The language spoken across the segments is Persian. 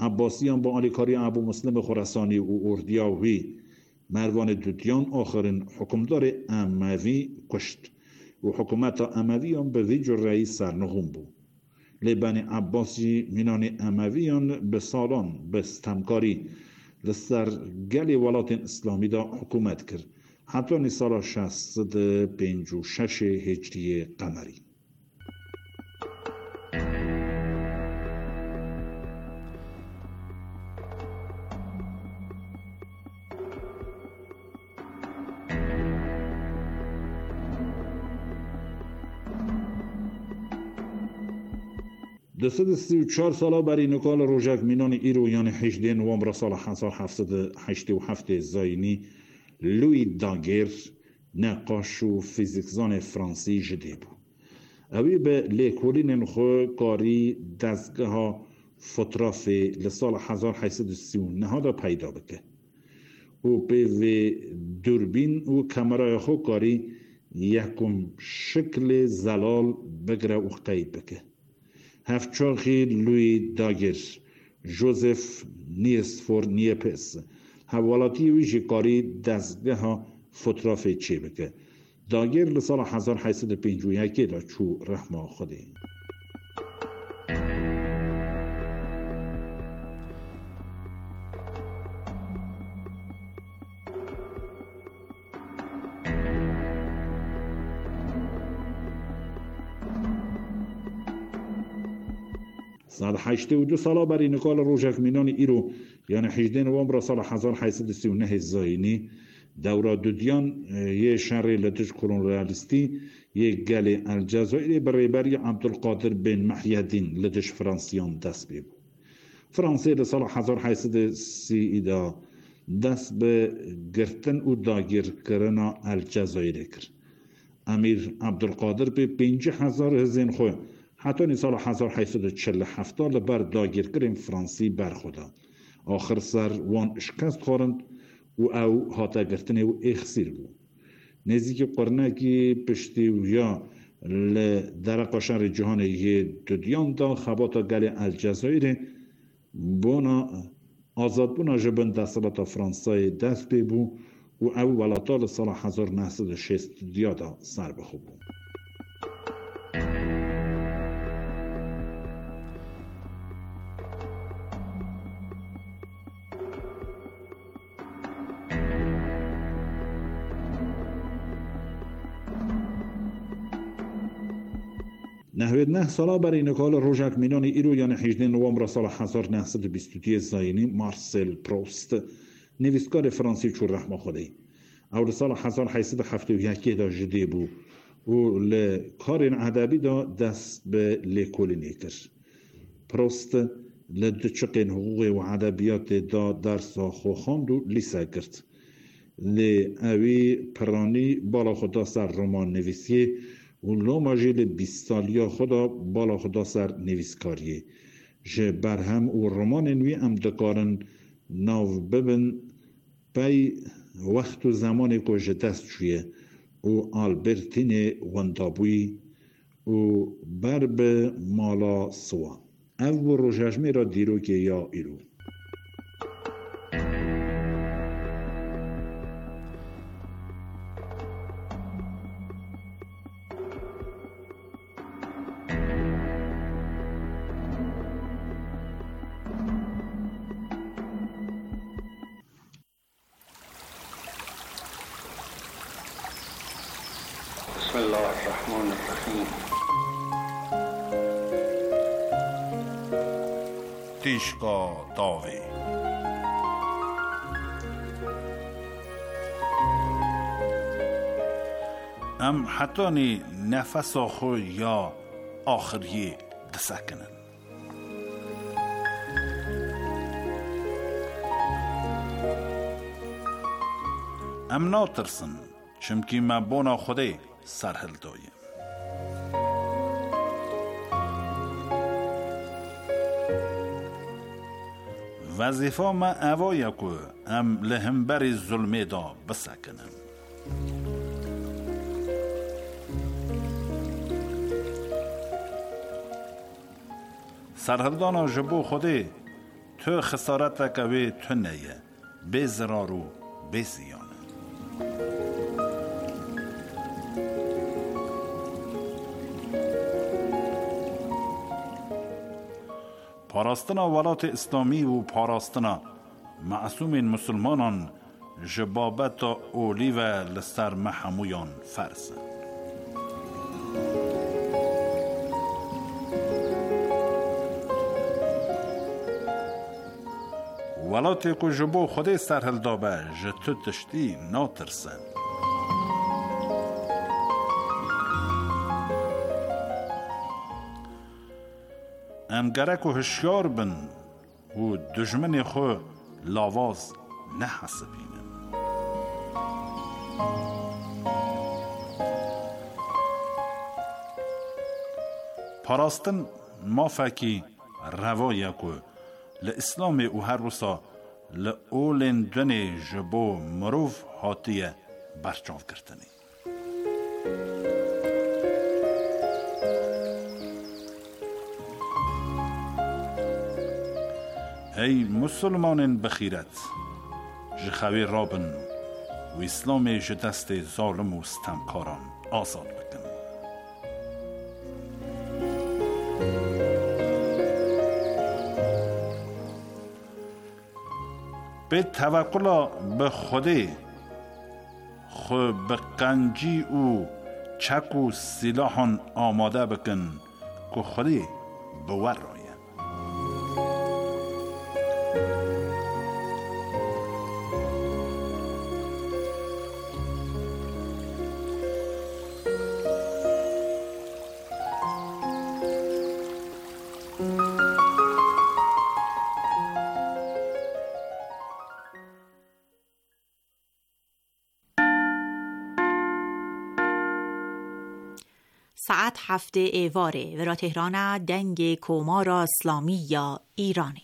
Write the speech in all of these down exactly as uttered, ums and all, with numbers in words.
عباسیان با آلیکاری ابو مسلم خراسانی و اردیاوی مروان دودیان آخرین حکمدار اموی کشت و حکومت امویان به ویج رئیس سرنگون بود. لبن عباسی مینان امویان به سالان به ستمکاری لسر گلی ولایت اسلامی دا حکومت کرد حتی نی سال شصت و پنج و شش هجری قمری. دویست و سی و چهار ساله برای نکال روژک مینان ایرو یعنی هجده نوامبر سال هزار و هفتصد و هشتاد و هفت زاینی لوی داگر نقاش و فیزیکزان فرانسی جدی بود. اوی به لیکولین خو کاری دستگاه فوتوگرافی لسال هزار و هشتصد و سی و نه دا پیدا بکه و به دوربین و کامرای خو کاری یکم شکل زلال بگره و قید بکه. هفچاخی لوی داگر جوزف نیسفور نیپس حوالاتی ویژه کاری دستگاه فوتوگرافی چی بکه. داگر لسال هزار و هشتصد و پنجاه و یک دا چو رحمه خوده. سال هشتاد و دو ساله برای نکال روژک مینان ایرو یعنی هجده نوامبر سال هزار و هشتصد و سی و نه زاینی دورا دودیان یه شهر لتش کرونرالیستی یه گل الجزایر برای بری عبدالقادر بن محی الدین لتش فرانسیان دست بید. فرانسه در سال هزار و هشتصد و سی دا دست به گرتن و داگیر کردن الجزایر کرد. امیر عبدالقادر به پنج هزار هزین خو حتی نی سال هزار و هشتصد و چهل و هفت لبر داگیر کردن فرانسی برخودا. آخر سر وان شکست خورند و او هاتا گرتن و اخسیر بود. نزدیک قرنکی پشتی و یا لدرق شهر جهان یه دودیان دا خباتا گل الجزایر بونا آزاد بونا جبن دستالات فرانسای دست بی بود و او ولاتا لسال هزار و نهصد و شصت دیادا سر بخو بود. نهوید نه ساله برای نکال روژک مینان ایرو یعنی هجده نوامبر سال هزار و نهصد و بیست و دو زاینی مارسل پروست نویسکار فرانسی چون رحمه خوده اول سال هزار و هشتصد و هفتاد و یک دا جدی بود و لکار ادبی دا دست به لیکولینی کرد. پروست لدچقین حقوق و ادبیات دا درس خو خواند و لیسه کرد. لی اوی پرانی بالا خدا سر رمان نویسی و لوماجیل بیست سالیا خدا بالا خدا سر نویسکاریه جه برهم و رمان نوی ام دکارن ناو ببن پی وقت و زمانی که جه دست چویه و آلبرتین وندابوی و برب مالا سوا او روژجمه را دیرو که یا ایرو بسم الله الرحمن الرحیم. تیشکا داوی ام حتانی نفس آخو یا آخری دسکنن ام ناترسن چمکی ما بونا خوده سرحل دایم وظیفه ما اوایه که ام لهمبری ظلمه دا بسکنم سرحلدانا جبو خوده تو خسارت وکوی تو نیه به زرارو به زیانه. پاراستنا ولات اسلامی و پاراستنا معصوم مسلمانان جبابت اولی و لسر محمویان فرسن. ولاتی که جبو خودی سرحل دابه جتو تشتی ناترسن. امگرک و هشیار بن و دجمن خو لاواز نحسبینن. پاراستن مافکی روایه که لإسلام او هر روسا لأولن دنی جبو مروف هاتیه برچاو کرتنی. ای مسلمانین بخیرت جخوی رابن و اسلام جدست ظالم و ستمکاران آزاد بکن. به توکل به خودی خو به قنجی او چک و سلاحان آماده بکن که خودی بور رایه. ساعت هفته ایواره ورا تهران دنگ کومارا اسلامی یا ایرانی.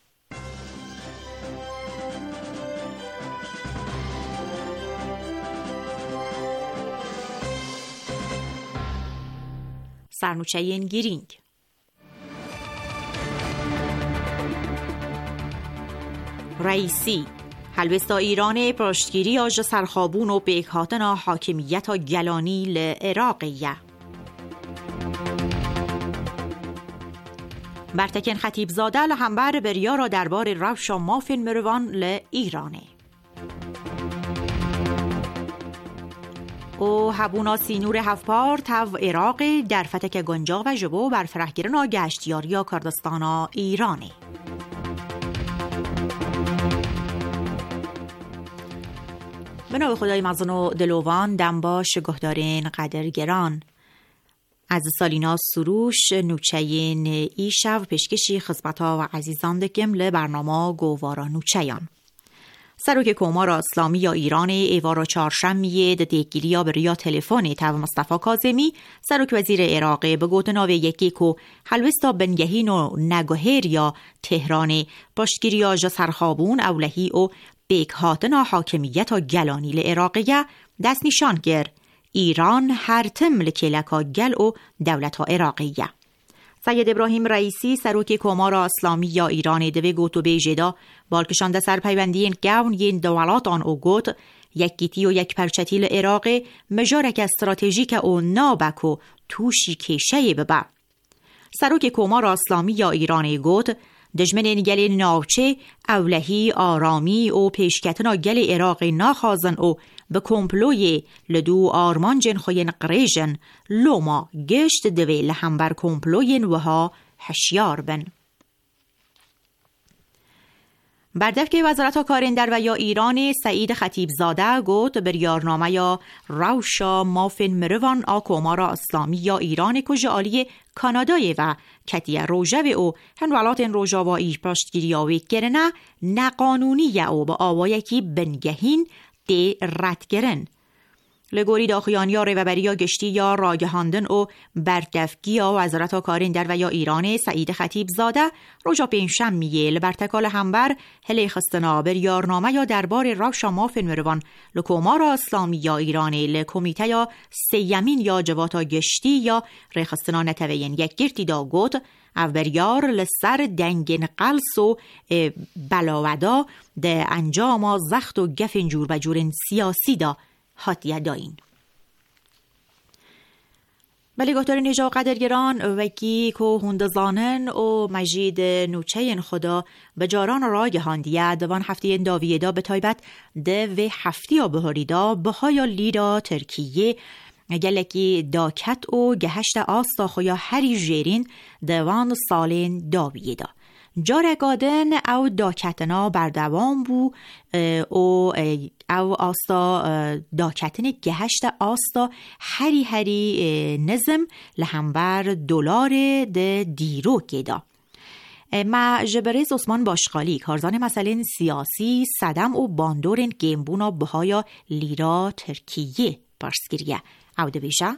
سرنوچهین گیرینگ رئیسی هلوستا ایران پرشتگیری آج سرخابون و بیکهاتنا حاکمیت گلانی لعراقیه. برتکن خطیب زاده لحنبر بریا را دربار روشا مافین مروان لإیرانه. او هبونا سینور هفپار تو عراق در فتک گنجا و جبو بر فرهگیرنا گشتیاریا کردستانا ایرانه. به نام خدای مزن و دلوان دنباش گهدارین قدرگران از سالینا سروش نوچهین ای شو پیشکشی خدمتا و عزیزان دکم ل برنامه گووارا نوچهیان. سروک کومارا اسلامی یا ایران ایوارا چهارشنبه د دیگیریا بریا تلفن تو مصطفی کاظمی سروک وزیر عراق به گوتناو یکی کو حلوستا بنگهین و نگهیر یا تهران پشتگیریا جا سرخابون اولهی و بیکهاتنا حاکمیت و گلانی لعراقیه دست نشان گر ایران هر تم لکلکا گل و دولت ها عراقیه. سید ابراهیم رئیسی سروک کومارا اسلامی یا ایران دوی گوتو بیجدا بالکشانده سرپیوندین گون ین دولات آن او گوت یک گیتی و یک پرچتی لعراق مجارک استراتژیک او نابک و توشی کشه ببا. سروک کومارا اسلامی یا ایران گوت دجمن گل ناوچه اولهی آرامی و پیشکتنا گل عراق ناخازن و به کمپلوی لدو آرمان جن خوین قریجن لوما گشت دوی لحنبر کمپلوین وها هشیار بن. بردف که وزارت کارین در و یا ایران سعید خطیب زاده گوت بریارنامه یا روشا مافن مروان آ کومارا اسلامی یا ایران کج آلی کانادای و کتیه روژه او هنولات روژا و ایش پشتگیری آوی کرنه نقانونی او با آوایکی بنگهین دی رد گرن. لگوری داخیانیا ریوبریا گشتی یا راگهاندن و بردفگیا وزارت کارین در و یا ایران سعید خطیب زاده روژا پینشم میگه لبرتکال همبر هلی خستنا بر یارنامه یا دربار روشا مافن مروان لکومار اسلامی یا ایران لکومیته یا سیمین یا جواتا گشتی یا ریخستنا نتوین یک گرتی دا گوت او بریار لسر دنگن قلس و بلاودا ده انجام زخت و گفن جور و جورن سیاسی دا حاتیه داین. بلی گفتارین هجا قدرگران وکی که هندزانن و مجید نوچه خدا به جاران راگه هاندیه دوان هفته داویه دا به تایبت ده و هفته یا بهاری دا بهای لیدا ترکیه گلکی داکت و گهشت آستا خویا هری جیرین دوان سالین داویه دا. جارگادن او داکتنا بردوام بو او او آستا داکتن گهشت آستا هری هری نظم لهمبر دلار ده دیرو گدا. ما جبریز عثمان باشقالی کارزان مسئله سیاسی صدم و باندورن گیمبونا بهایا لیرا ترکیه پرسگیریه او ده بیشه؟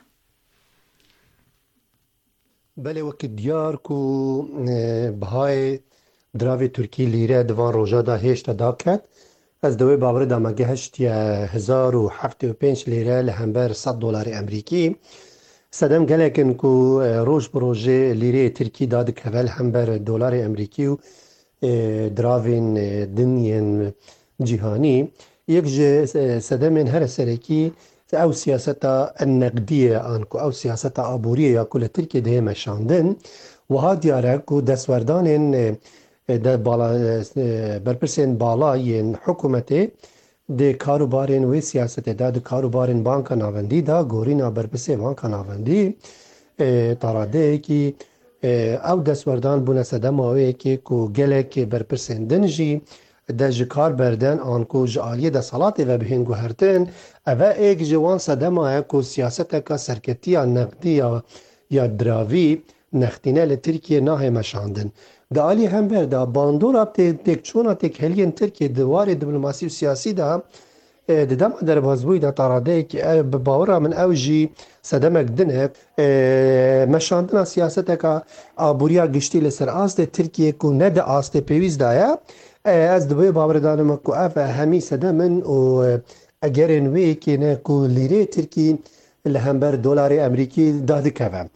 بله وقت دیار کو بهای دراوی ترکی لیره دوان روژا دا هشت دا کرد از دوی باور دا مگه هشتی هزار و هفت و پنج لیره لهمبر صد دلار امریکی سدم گلکن کو روش بروژه لیره ترکی داد کول همبر دلار امریکی و دراوین دنین جهانی یک جه سدم هر سرکی او سیاست النقدیه آنکو او سیاست عبوریه یا کل ترکی ده مشاندن و ها دیاره که دستوردان ده بالا برپرسین بالای حکومت ده کاروبارین و سیاست ده ده کاروبارین بانک ناوندی ده گورینا برپرسی بانک ناوندی تاراده که او دستوردان بونه سدماوه که که گلک برپرسین دنجی ده جکار بردن آنکو جعالیه ده صلاة و بهنگو هرتن اوه ایک جوان صدمه که سیاست که سرکتی یا نقدی یا, یا دراوی نختینه لترکیه ناه مشاندن ده آلی هم برده باندور اب تک چونه تک هلین ترکیه دوار دیپلماسی و سیاسی ده ده دم در بازبوی ده تاراده که باورا من اوجی صدمک دنه مشاندن سیاست که آبوریا گشتی لسر آست ترکیه که ند آست پیویز دایا از دوی باور دارم که اف همی صدمن و اگرن وی که نه کو لیره ترکی لهمبر دلار امریکی داد کوم.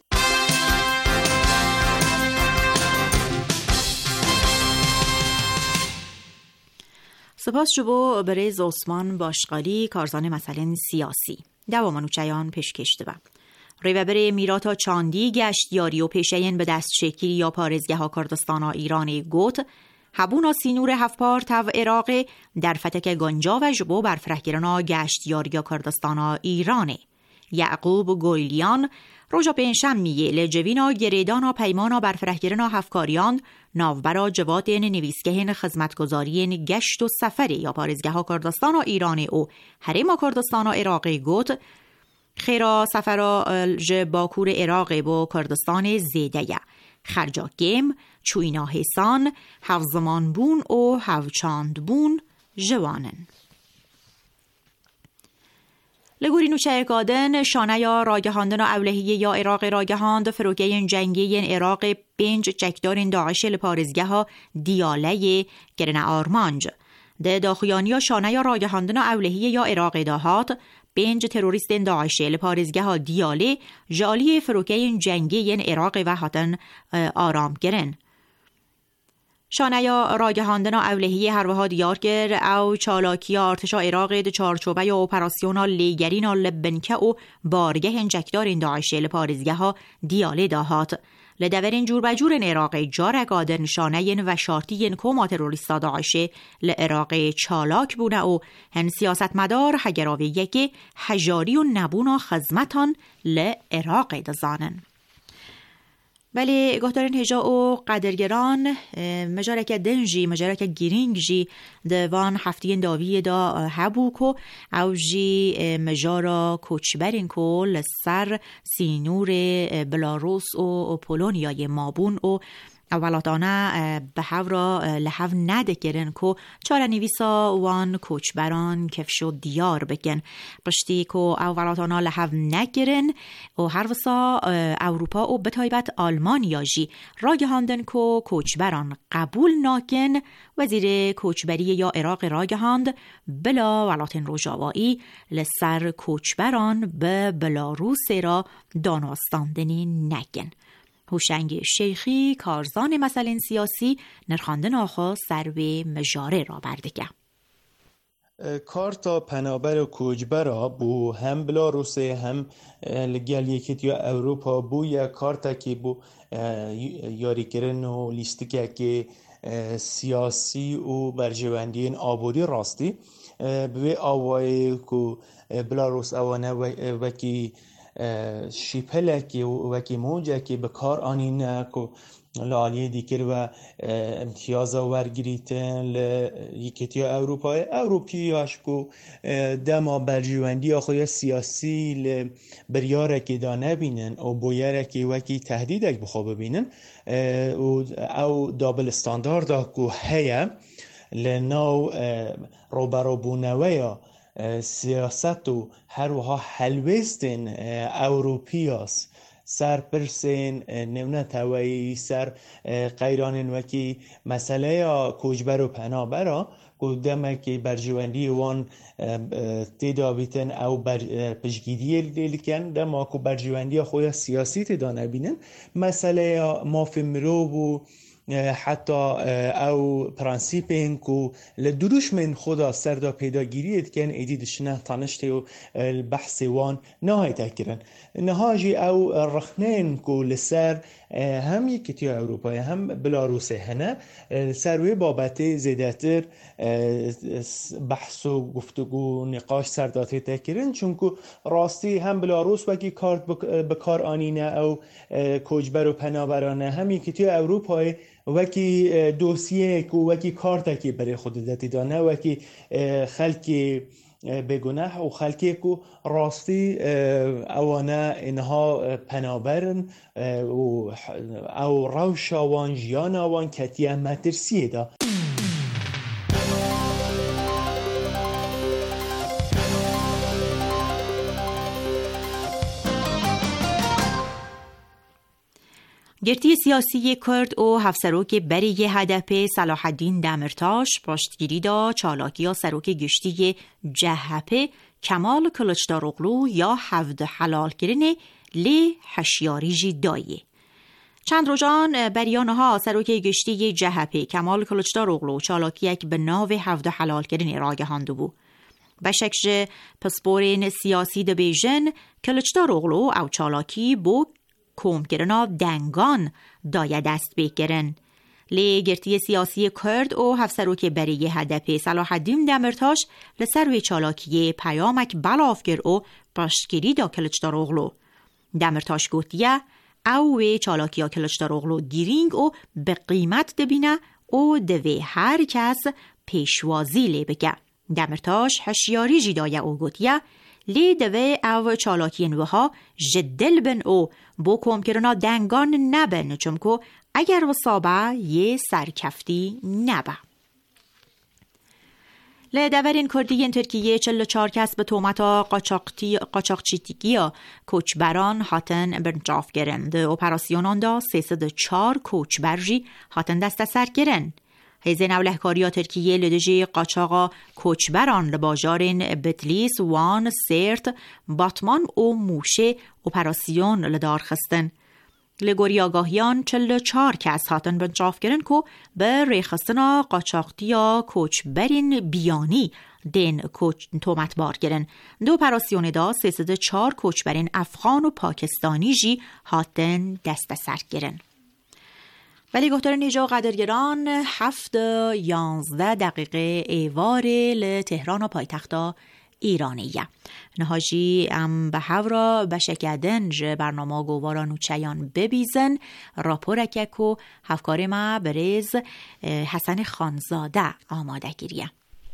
سپاس شبو بریز عثمان باشقالی کارزان مسئله سیاسی دوامانوچیان پیش کشته با ریوبر میراتا چاندی گشت یاری و پیشین به دست شکری یا پارزگه ها کردستانا ایران گوت هبونا سینور هفپار تو عراق در فتک گنجا و جبو برفرهگرنا گشت یاریا کردستانا ایرانه. یعقوب گولیان روژا پینشم میگه لجوینا گریدانا پیمانا برفرهگرنا هفکاریان ناوبرا جواتین نویسگهین خدمتگزارین گشت و سفری یا پارزگه ها کردستانا ایرانه او حریم کردستانا عراق گوت خیرا سفرا جباکور عراق با کردستان زیده خرجا گیم چوینا حسان حفظمان بون و حوچاند بون جوانن. لگوری نوچه گادن شانه یا راگهاندن و اولهیه یا عراق راگهاند فروگه جنگی عراق بنج چکدارین داعش لپارزگه ها دیاله گرن آرمانج ده داخیانی یا شانه یا راگهاندن و اولهیه یا عراق داهات بنج تروریست داعش لپارزگه ها دیاله جالی فروگه جنگی عراق و هاتن آرام گرن شانه یا راگهاندن و اولهی هر وها دیارگر او چالاکیا ارتشا عراق ده چارچوبه یا اپراسیونا لیگرینا لبنکه و بارگه انجکدارین داعش لپارزگه ها دیاله داهات لدورین جور بجور عراق جارگادن شانه و شارتین کوما تروریستا داعش لعراق چالاک بونه و هن سیاست مدار هگراوی یکی هجاری و نبونا خزمتان لعراق دزانن. ولی گفتارین هجا و قدرگران مجارک دنجی مجارک گیرینگ جی دوان هفتین داوی دا هبوکو او جی مجارا کوچبرین کو لسر سینور بلاروس و پولونیای مابون و اولاتانه به هورا لحو نده گرن که چاره نویسا وان کوچبران کفشو دیار بکن پشتی که اولاتانه لحو نگرن و هر وسا اروپا و بتایبت آلمانیا جی راگه هاندن که کوچبران قبول ناکن وزیر کوچبری یا عراق راگه هاند بلا ولاتن روژاوایی لسر کوچبران به بلاروس را داناستاندنی نگن. هوشنگ شیخی کارزان مسائل سیاسی نرخاندن آخوا سر به مجاره را بردگه. کارتا پنابر و کوچبرا بو هم بلاروس هم لگل یکیت یا اروپا بو یا کارتا که بو یاری کرن و لیستکه که سیاسی و برجواندین آبودی راستی به آوای که بلاروس آوانه وکی شیپله که وکی موجه که به کار آنینه که لالیه دیگر و امتیاز ورگریتن لیکتی اروپای اروپی هاش که دما برجواندی آخوی سیاسی بریاره که دا نبینن و بویره که وکی تهدیدک بخوا ببینن او دابل استاندارد که هیا لناو روبرو بونویا سیاست و هر وها حلوستن اروپیاس سر پرسین نمونه توایی سر قیران وکی مسئله یا کوچبر و پنابرا قدامه که برجواندی وان تیدا بیتن او پشگیدی لیلکن دما که برجواندی خوی سیاسی تیدا نبینن مسئله یا مافی مروب و حتی او پرانسیپین که لدروش من خدا سردا پیداگیریت کن ایدیدش نه تانشته و بحث وان نهایی تکرن نهاجی او رخنین که لسر هم یکیتی اروپای هم بلاروس هنه سروی بابت زیدتر بحث و گفتگو نقاش سرداتی تکرن چون که راستی هم بلاروس وکی کارت بکار آنینه او کوچبر و پنابرانه هم یکیتی اروپای وکی دوسیه که وکی کارتا که برای خود داتی دانه وکی خلکی بگناه و خلکی که راستی اوانه اینها پنابرن او روش آوان جیان آوان کتیه مترسیه دا. گرتی سیاسی کرد و هفسروک بری هدف صلاح الدین دمرتاش پشتگیری دا چالاکیا سروک گشتی جهپه کمال کلچداروغلو یا هفت حلال کرنه لی هشیاری جی دایه. چند روزان بریانها سروک گشتی جهپه کمال کلچداروغلو چالاکیک به ناو هفت حلال کرنه راگه هاندو بو. بشکش پسپورین سیاسی دا بیژن کلچداروغلو او چالاکی بو کوم کرنا دنگان دایه دست بگیرن. لی گرتی سیاسی کرد و هفسروک بری هدف صلاح الدین دمرتاش لسروی چالاکی پیامک بلافگر و پشتگیری دا کلچداروغلو. دمرتاش گوتیه او وی چالاکی ها کلچداروغلو گیرینگ و به قیمت دبینه و دوی هر کس پیشوازی لی بگه. دمرتاش هشیاری جی دایه او گوتیه لی دوی او چالاکی نوها جدل بن او بو کوم کرنا دنگان نبن چونکو اگر و صابه یه سرکفتی نبه. لی دورین کردی ترکیه چل چار کس به تومتا قاچاقچیتگی کوچبران هاتن برنجاف گرند. اپراسیونان دا سیصد و چار کوچبرجی هاتن دست سر گرند. هیزن اولهکاریا ترکیه لدجی قاچاقا کوچبران لباجارین بتلیس وان سرت باتمان و موشه اپراسیون لدار خستن. لگوری آگاهیان چل چار کس هاتن بنجاف گرن که به ریخستنا قاچاقتیا کوچبرین بیانی دین کوچ تومت بار گرن. دو اپراسیون دا سیصد و چار کوچبرین افغان و پاکستانی جی هاتن دست سر گرن. ولی گفتار نیجا قدرگران هفت یانزده دقیقه ایوار لتهران و پایتخت ایرانیه. نهاجی ام به هورا بشکدن ج برنامه گوارا نوچیان ببیزن راپورکه که هفکار ما بریز حسن خانزاده آماده گیریه.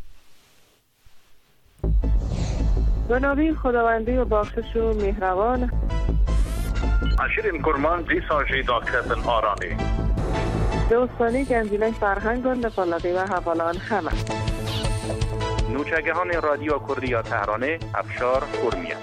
به نامی خداوندی و بخشش و مهربان عشیر این کرمان دی ساجی داکتن آرانی دوستانی گنجینه فرهنگان لپالاقی و حوالان همه نوچگهان رادیو کردیا تهرانه افشار فرمیه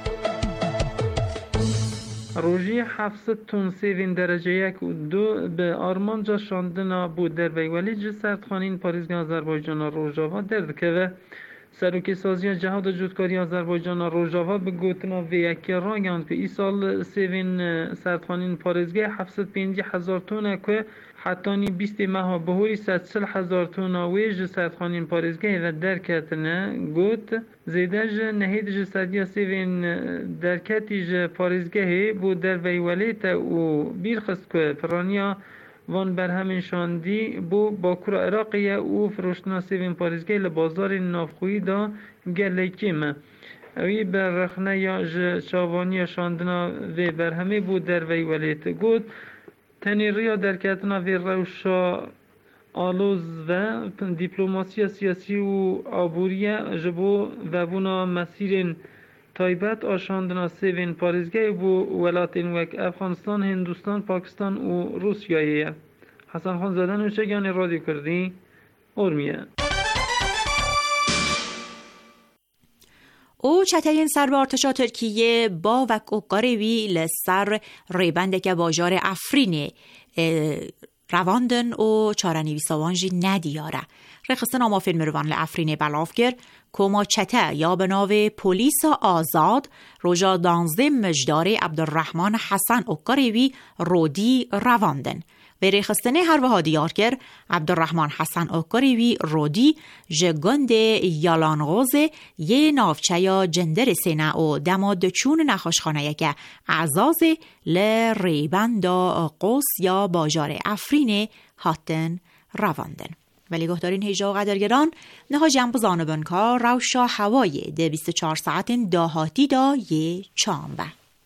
روژی هفتصد تون سیوین درجه یک و دو به آرمانجا شاندنا بود در ویولی جسد خانین پاریزگاه آذربایجان روژاوا درد که و سروکی سازی جهاد جودکاری آذربایجان روژاوا به گوتنا و یکی رانگاند که ای سال سیوین سردخانین پاریزگاه هفتصد و پنجاه هزار تونه که حتانی بیست ماه بهوری صد و چهل هزار تونه ویج سردخانین پاریزگاه و درکتنه گوت زیدج نهید جسدی سیوین درکتی پاریزگاه بود در ویولیت و بیرخست که پرانیا وان بر همین شاندی بو باکور عراقیه او فروشنا سیوین پاریزگاه لبازار نافخویی دا گلیکیم اوی بر رخنه یا چاوانی شاندنا و بر همه بود در وی ولیت گود تنی ریا در کتنا وی روشا آلوز و دیپلوماسی سیاسی و آبوریه جبو و بونا مسیرین تایبت آشاندنا سیوین پاریزگاه بو ولاتین وک افغانستان، هندوستان، پاکستان و روسیایه. حسن خان زدن اوچه گانی رادیو کردی ارمیه. او چترین سر ارتشا ترکیه با وک و قروی لسر ریبنده که باجار افرینه رواندن و چارنویساوانجی ندیاره. رخصتن آما فیلم روان لافرینه بلافگر کما چته یا به ناو پلیس آزاد روژا دانزده مجدار عبدالرحمن حسن اقاروی رودی رواندن و رخصتن هر وها دیار کر عبدالرحمن حسن اقاروی رودی جگند یالانغوز یه نافچه یا جندر سینه و دماد چون نخاشخانه یکه اعزاز لریبندا قوس یا باجار افرین هاتن رواندن. ولی گهدارین هیجا و قدرگران نها جنب زانبن که روشا هوای ده بیست و چهار ساعت داهاتی دا یه چامبه.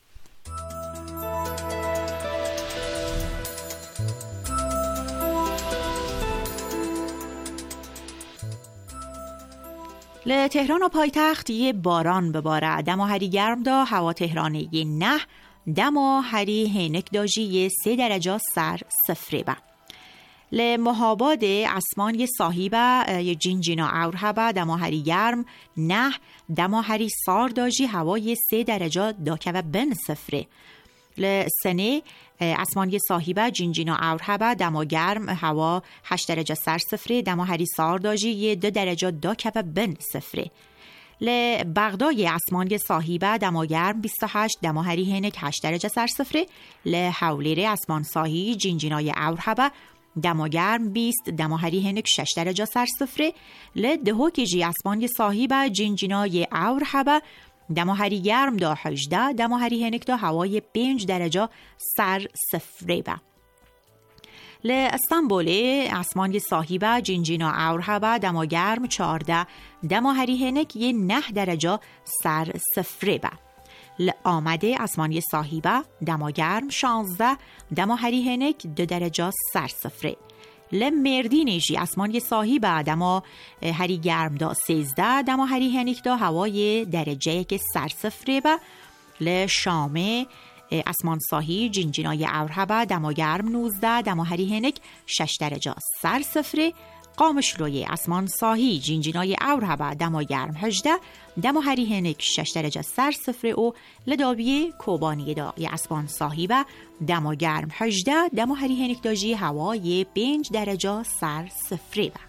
ل تهران و پایتخت یه باران بباره دما هری گرم دا هوا تهران یه نه دما هری هینک داجی یه سه درجه سر صفره با ل مهاباد اسمان یه صاحبه یه جینجینا اور هبه دما هری گرم نه دما هری سار داجی هوا یه سه درجه داکه و بن صفره ل سنه اسمان یه صاحبه جینجینا اور هبه دما گرم هوا هشت درجه سر صفره دما هری سار داجی یه دو درجه داکه و بن صفره ل بغدای اسمان یه صاحبه دما گرم بیست و هشت دما هری هنک هشت درجه سر صفره ل حولیره اسمان صاحی جینجینای اور هبه دما گرم بیست دما هری هنک شش درجه سر صفره ل دهوکی جی اسمان یه صاحبه جینجینای اور هبه دما هری گرم دا هجده دما هری هنک دا هوای پنج درجه سر صفره با ل استانبول اسمان صاحبه جینجینا اور هبه دما گرم چهارده دما هری هنک یه نه درجه سر صفره با ل آمده اسمان صاحبه دما گرم شانزده دما هری هنک دو درجه سر صفره ل مردینجی اسمان صاحبه دما هری گرم دا سیزده دما هری هنک دا هوای درجه که سر صفره با ل شامه اسمان صاحی جینجینای اور هبه دما گرم نوزده دما هری هنک شش درجه سر صفره قامشلوی اسمان صاحی جینجینای اور هبه دما گرم هجده دما هری هنک شش درجه سر صفره و لدابیه کوبانی دا ی اسمان صاحی با دما گرم هجده دما هری هنک داجی هوای پنج درجه سر صفره با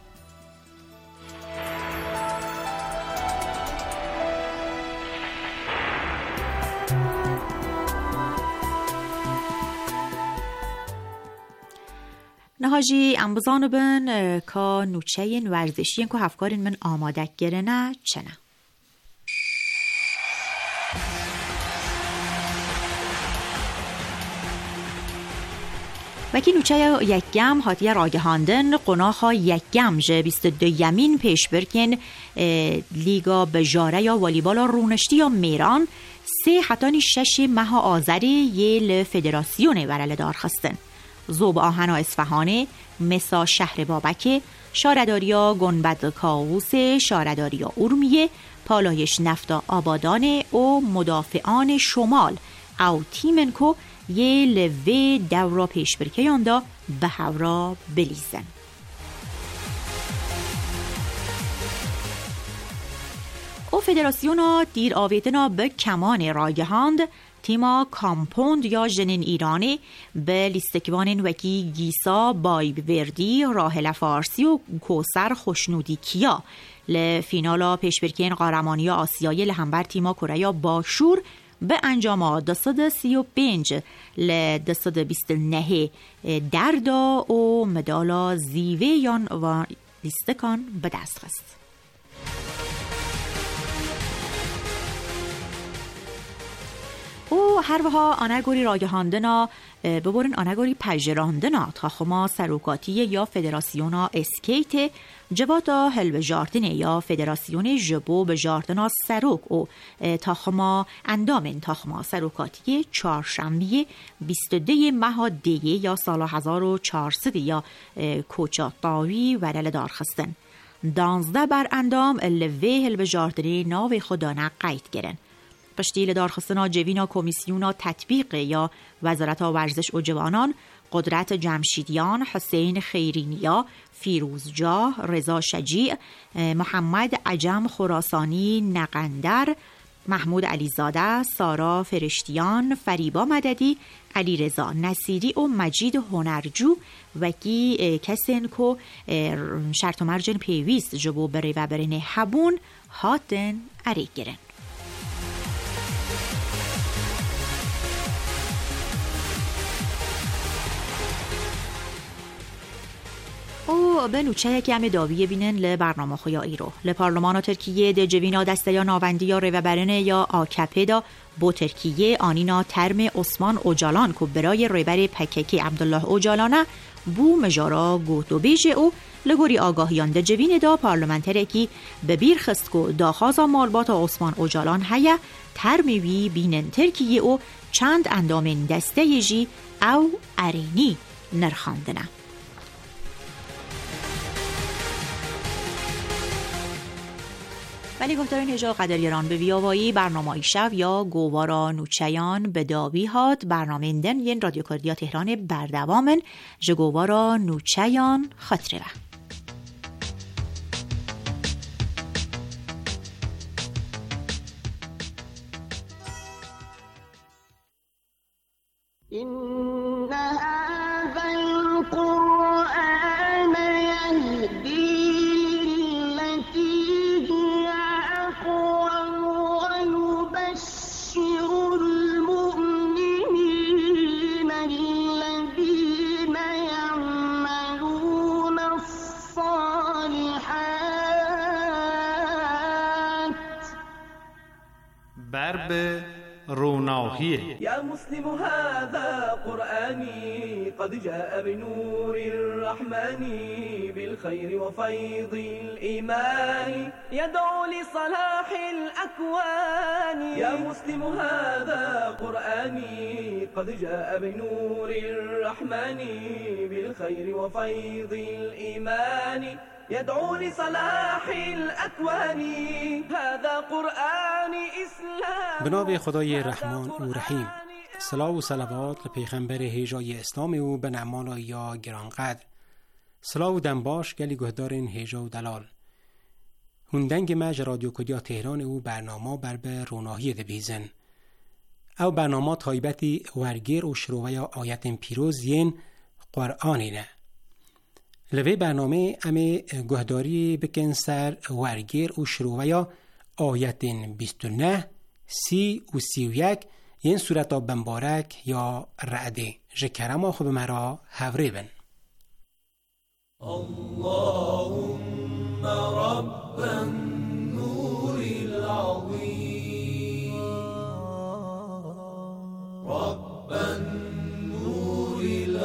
نهاجی انبزانو بن که نوچه این ورزشی این که هفکارین من آماده گرنه چنه وکی نوچه یک گم هاتی راگهاندن قناخ ها یک گم جه بیست دو یمین پیش برکن لیگا بجاره یا والیبال رونشتی یا میران سه حتانی شش ماه آذری یه لفدراسیون ورل دار خستن زوب آهن و اصفهانه مسا شهر بابکه شارداریا گنبد کاووس شارداریا ارمیه پالایش نفتا آبادانه و مدافعان شمال او تیمنکو یه لوه دورا پیش برکیان دا به هورا بلیزن. او فدراسیونا دیر آویتنا به کمان رایگهاند تیما کامپوند یا جنین ایرانی به لیستکوانین وکی گیسا بایب وردی راهل فارسی و کوسر خوشنودی کیا لفینالا پیشبرکین قهرمانی آسیایی لهمبر تیما کره باشور به انجام دصد سی و پنج ل دصد بیست نه دردا و مدالا زیوه یان و لیستکان به دست خست. او هر وها آنگوری راگهاندنا ببورن آنگوری پجراندنا تا خما سروکاتی یا فدراسیونا اسکیت جواتا هل بجاردنه یا فدراسیون جبو بجاردنا سروک و تا خما اندامن تا خما سروکاتی چهارشنبه بیست و دو ماه دیگه یا سال هزار و چهارصد یا کوچا طاوی ولل دارخستن دانزده بر اندام الوه هل بجاردنه ناو خدانه قید گرن. پشتیل دارخستنا جوینا کمیسیونا تطبیق یا وزارت ورزش و جوانان قدرت جمشیدیان، حسین خیرینیا، فیروزجاه، رضا شجیع، محمد عجم خراسانی نقندر، محمود علیزاده، سارا فرشتیان، فریبا مددی، علی رضا نصیری و مجید هنرجو وکی کسین کو شرط و مرجن پیویست جبو بری و برین حبون هاتن اری گرن. او به نوچه که همه داویه بینن لبرنامه خویایی رو لپارلمان ترکیه ده جوینا دسته یا ناوندی یا ریوبرنه یا آکپه دا با ترکیه آنینا ترم عثمان اوجالان که برای ریبر پککی عبدالله اوجالانه بو مجارا گوتو بیجه او لگوری آگاهیان ده جوین دا پارلمنتره که به بیر خست که داخازا مالبات عثمان اوجالان هیا ترمیوی بینن ترکیه او چند اندامن دسته یجی او ارینی نرخاندنه. ولی گفتارین هجا قدرگران به ویاوایی برنامه شب یا گوارا نوچیان به داوی هات برنامه اندن ین رادیو کردیا تهران بردوامن جه گوارا نوچیان خطره و این هذا القرآن یهدی برب روناهیه. يا مسلم هذا قرآني قد جاء بنور الرحمن بالخير وفيض الإيمان يدعو لصلاح الأكوان. يا مسلم هذا قرآني قد جاء بنور الرحمن بالخير وفيض الإيمان يدعو لصلاح الأكوان. هذا قرآن اسلام. به نام خدای رحمان و رحیم. صلاة و صلوات به پیغمبر هیجای اسلام او به نعمان یا گرانقدر. صلاة و دنباش گلی گهدارین هیجا و دلال. هندنگ مج رادیو کدیا تهران او برنامه بر به روناهی دبیزن. او برنامه تایبتی ورگیر و شروع یا آیت پیروز ین قرآنی نه. لوی برنامه امی گهداری بکن سر ورگیر و شروع یا آیت بیست و نه سی و سی و یک این صورت بمبارک یا رعده جکرم آخو به مرا هوری بن. اللهم رب النور العظیم رب النور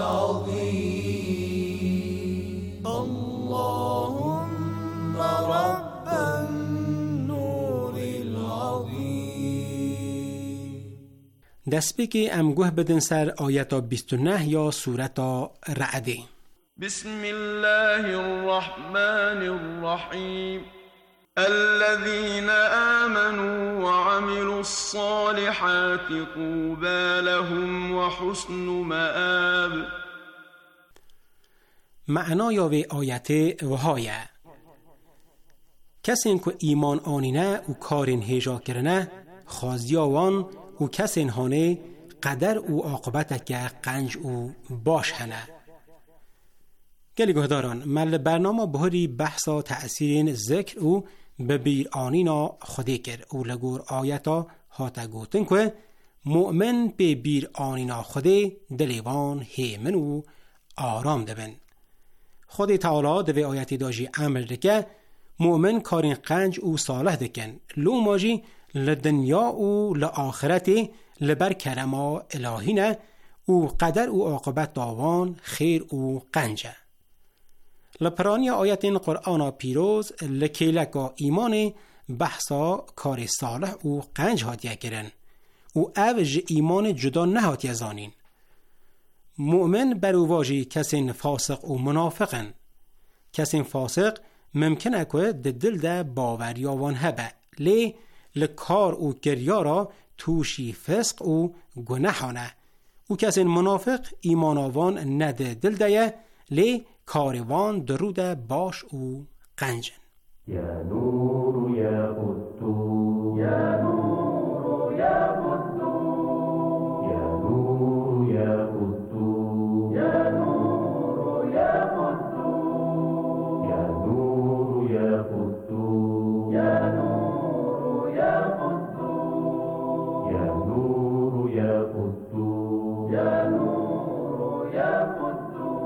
العظیم اللهم رب النور العظیم. دست بگی امگوه بدن سر آیت بیست و نه یا صورت رعده. بسم الله الرحمن الرحیم الذين آمنوا وعملوا الصالحات طوبى لهم وحسن مآب. معنای و آیت وهایه کسین که ایمان آنینه و کارین هیجا کرنه خازیاوان و کسین هانه قدر و عاقبت که قنج او باش هنه. گلی گهداران مل برنامه بهری بحثا تأثیرین ذکر او به بیر آنینا خودی کرد او لگور آیتا هاتا گوتن که مؤمن به بیر آنینا خودی دلیوان هیمن و آرام دبن. خودی تعالی دوی آیتی داجی عمل دکه مؤمن کارین قنج او صالح دکن لو ماجی لدنیا او لآخرتی لبر کرما الهینه او قدر او عاقبت داوان خیر او قنجه. لپرانی آیت قرآن پیروز لکیلکا ایمان بحثا کار صالح او قنج هاتیه کرن او اوج ایمان جدا نهاتیه زانین. مؤمن برواجی کسین فاسق و منافقن. کسین فاسق ممکنه که دل ده باوریاوان هبه لی لکار او گریارا توشی فسق و گناهانه او کسین منافق ایماناوان نده دل ده لی کاروان درود باش او قنجن. یا نور یا قدو یا نور یا قدو یا نور یا قدو یا نور یا قدو یا نور یا قدو یا نور یا قدو یا نور یا قدو یا نور یا قدو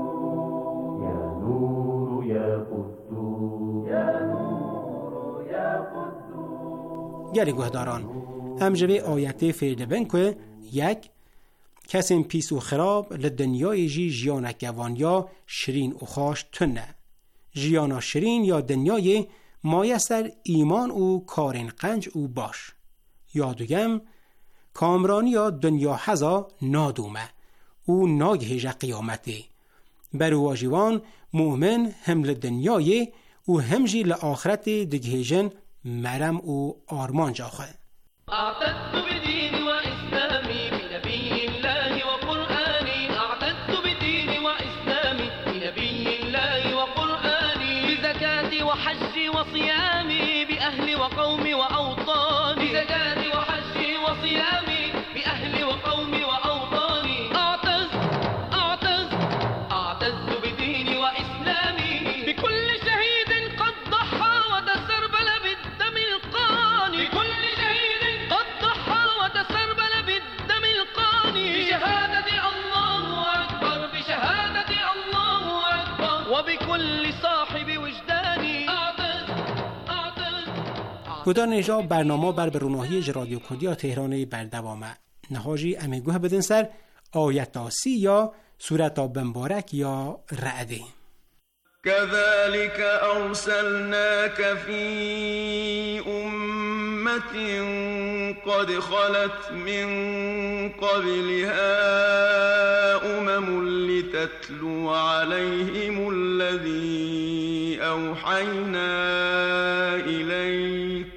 گری گهداران همجبه آیت فیده بین که یک کسین پیس و خراب لدنیای جی جیانا گوان یا شرین و خوش تنه جیانا شرین یا دنیای مایستر ایمان و کارین قنج و باش یا دوگم کامرانی یا دنیا حزا نادومه و ناگهیج قیامته برواجیوان مؤمن هم لدنیای و همجی لآخرت دگهیجن مرم و آرمان جاخه. اعتدت بدين وإسلامي بنبي الله وقرآني اعتدت بدين وإسلامي بنبي الله وقرآني بزكاتي وحجي وصيامي بأهلي وقومي وأوطاني بزكاتي وحجي وصيامي بأهلي وقومي وأوطاني اعتز اعتز اعتز بديني وإسلامي بكل شهيد قد ضحى وتسربل بالدم القاني بكل شهيد قد ضحى وتسربل بالدم القاني بشهادة الله أكبر بشهادة الله أكبر وبكل صاحب وجداني اعتز اعتز گدار نجا برنامه بر بروناهی رادیو کردیا تهران بردوامه نهاجی امیگوه بدن سر آیتا سی یا سورتا بمبارک یا رعده. كذلك أرسلناك في أمة قد خلت من قبلها أمم لتتلو عليهم الذي أوحينا إليك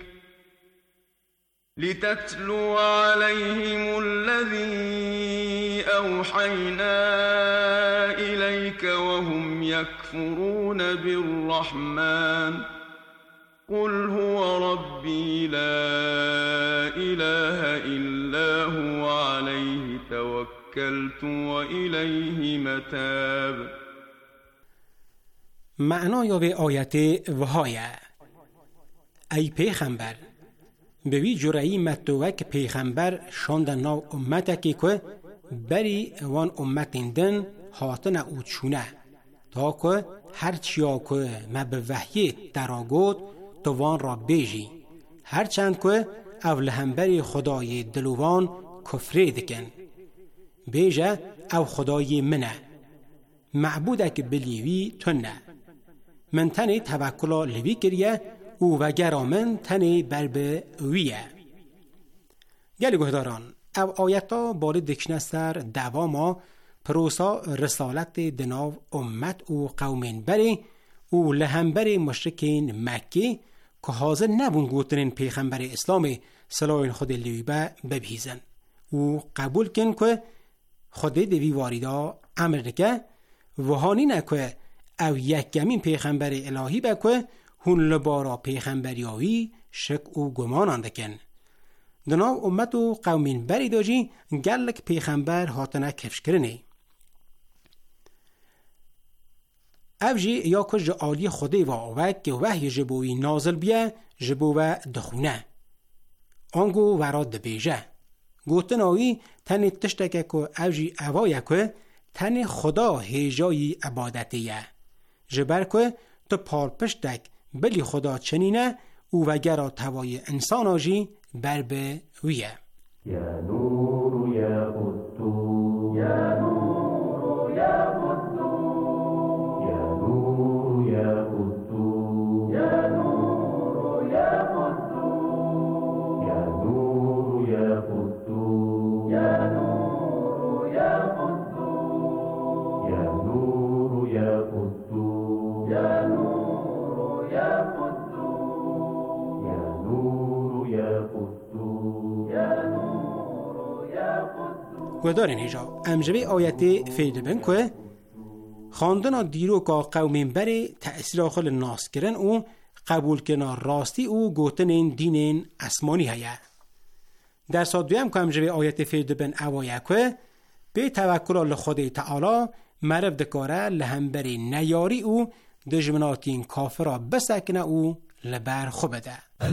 لتتلو عليهم الذي أوحينا إليك وهم يكفرون بالرحمن قل هو ربي لا إله إلا هو عليه توكلت وإليه متاب. معنای به آیت وهایه ای پیغمبر به وی جرعی متوک پیغمبر شاندن ناو امتکی که بری وان امتین دن هاتن او چونه تا که هرچیا که ما به وحی دراغود تو وان را بیجی هرچند که اول همبری خدای دلوان کفره دکن بیجه او خدای منه معبودک بلیوی تنه من تنی توکلا لوی کریه او وگرا من تنی برب ویه. گلی گهداران او آیتا باری دکشنستر دواما پروسا رسالت دناو امت او قومین بری او لهمبر مشرکین مکی که حاضر نبون گوتنین پیغمبر اسلام سلاین خود لیوی با ببهیزن و قبول کن که خود دوی واریدا امر دکه و هانی نکه او یک گمین پیغمبر الهی بکه هون لبارا پیغمبریاوی شک و گمان اندکن. دناو امت و قومین بری داجی گلک پیغمبر هاتنه کفش کرنه. او جی یا که جعالی خوده و اوک که وحی جبوی نازل بیه جبوه دخونه. آنگو وراد دبیجه. گوتن آوی تن تشتکه که او جی اوایه که تن خدا هیجایی عبادتیه. جبر که تو پار پشتک بلی خدا چنینه او وگرا توای انسان آجی بر به ویه. یا نور یا قدو یا نور یا قدو یا نور یا قدو یا نور یا قدو یا نور یا قدو یا نور یا قدو یا نور یا قدو یا نور یا قدو یا نور یا قدو و دارین هجا امجبه آیت فیده بین که خاندنا دیرو که قومین بری تأثیر آخل ناس کرن و قبول کنا راستی و گوتن این دین اسمانی هیا. در صدویم که امجبه آیت فیده بین اوایه که به توکل لخود تعالی مرف دکاره لهمبری نیاری و دجمناتین کافرا بسکنه و لبر خوبده.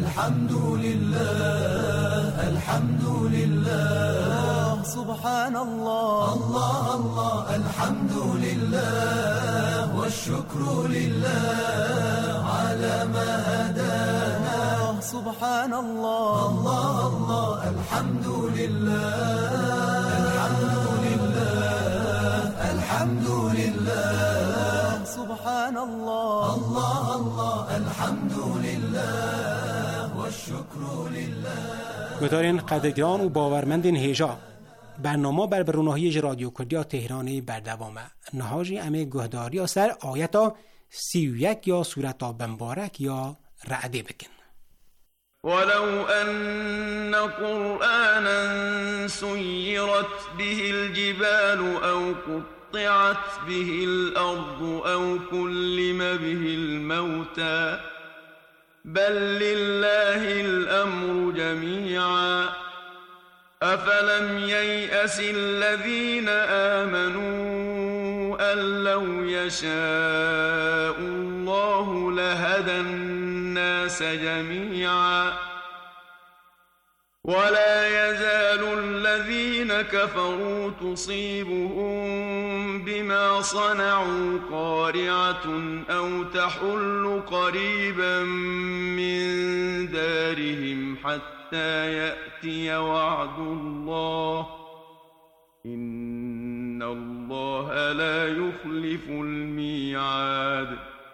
الحمدلله الحمدلله سبحان الله الله الله الحمدلله والشكر لله على ما هدانا سبحان الله الله الله الحمدلله الحمدلله الحمدلله سبحان الله الله الله الحمدلله والشكر لله. گذارین قدرگران و باورمندین هیجا برنامه بر بروناهی رادیو کردیا تهرانی بردوامه نهاجی امه گهداری سر آیتا سی و یک یا سورتا بمبارک یا رعده بکن. ولو أن قرآنا سيرت به الجبال أو قطعت به الأرض أو كلم به الموتى بل لله الأمر جميعا أفلم ييأس الذين آمنوا أن لو يشاء الله لهدى الناس جميعا ولا يزال الذين كفروا تصيبهم بما صنعوا قارعة أو تحل قريبا من دارهم حتى يأتي وعد الله إن الله لا يخلف الميعاد.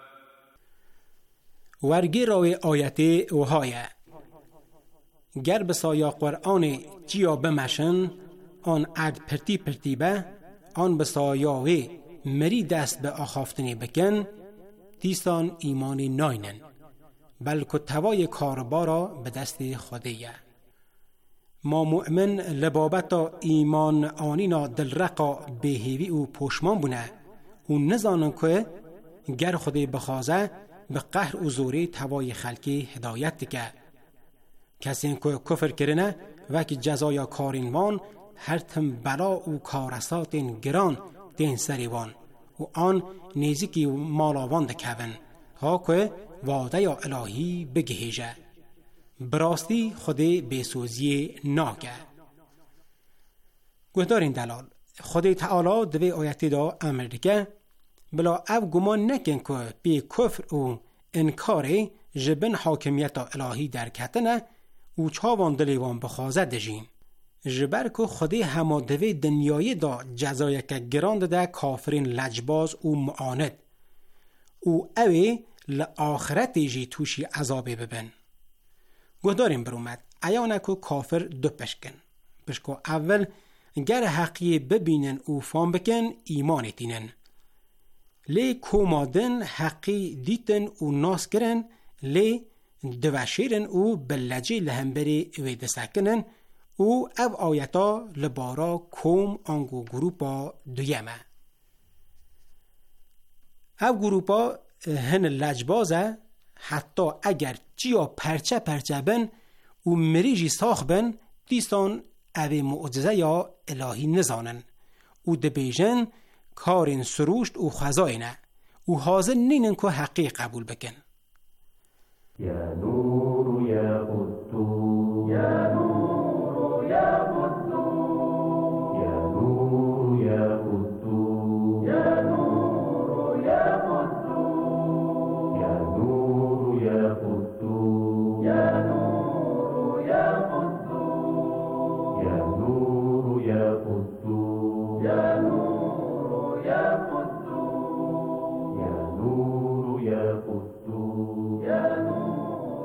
ورگی روی آیت وهایه گر بسایا قرآن جیا بمشن آن عد پرتی پرتی به آن بسایاوی مری دست به آخافتنی بکن دیستان ایمانی ناینن بلکه توای کاربارا به دست خودیه. ما مؤمن لبابتا ایمان آنینا دلرقا بهیوی و پوشمان بونه و نزانن که گر خودی بخوازه به قهر و زوری توای خلکی هدایت دیگه. کسی که کفر کرنه وکی جزای کارینوان هر تم بلا و کارسات گران دین سریوان و آن نیزیکی مالاوان دکون ها که واده یا الهی بگهیجه براستی خودی بیسوزی ناگه. گهدارین دلال خودی تعالی دوی آیتی دا امر دیگه بلا او گمان نکن که بی کفر و انکار جبن حاکمیت الهی در کتنه او چاوان دلیوان بخوازه دجین جبر که خودی همه دوی دنیای دا جزای که گراند ده کافرین لجباز و معاند او اوی لآخرت جی توشی عذابی ببن. گهداریم برومد ایانه که کافر دو پشکن پشکو اول گر حقی ببینن و فام بکن ایمان تینن لی کومادن حقی دیتن و ناس کرن لی دوشیرن او بلجی لهمبری وید سکنن او او آیتا لبارا کوم آنگو گروپا دویمه. او گروپا هن لجبازه حتی اگر جیا پرچه پرچه بن و مریجی ساخ بن دیستان اوی معجزه یا الهی نزانن او دبیجن کارین سروشت و خزاینه و حاضر نینن که حقی قبول بکن. یا نور یا قدو یا نور یا قدو یا نور یا قدو یا نور یا قدو یا نور یا قدو یا نور یا قدو یا نور یا قدو یا نور یا قدو یا نور یا قدو یا نور.